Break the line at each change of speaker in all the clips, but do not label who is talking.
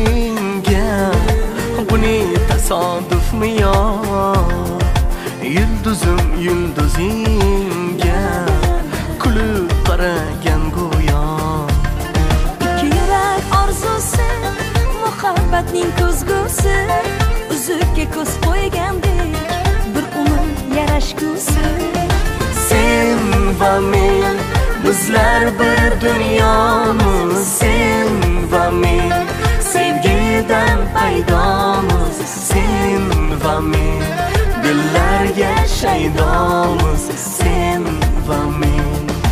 senga. Bu ne tasodifmi yo? Yulduzim yulduzingga kulib qaragan go'yo.
Ikki yurak orzusi, muhabbatning ko'zgusi, uzukka ko'z qo'ygandek bir umr yarashgusi.
Sen va men bizlar bir dunyomiz. Sen va men sevgidan paydomiz. Sen va men dillarga shaydomiz. Sen va men.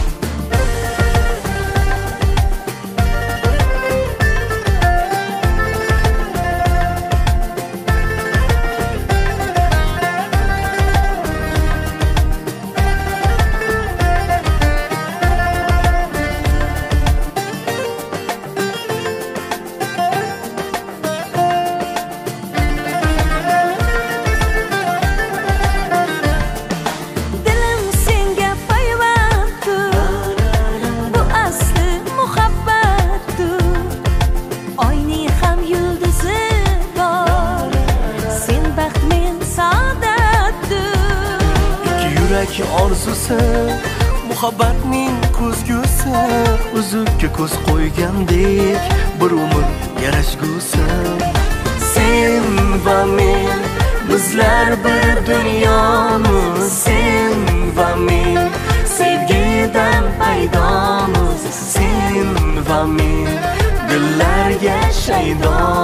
Orzusi, muhabbatning ko'zgusi, uzukka ko'z qo'ygandek bir umr yarashgusi. Sen va men bizlar bir dunyomiz. Sen va men sevgidan paydomiz. Sen va men dillarga shaydomiz.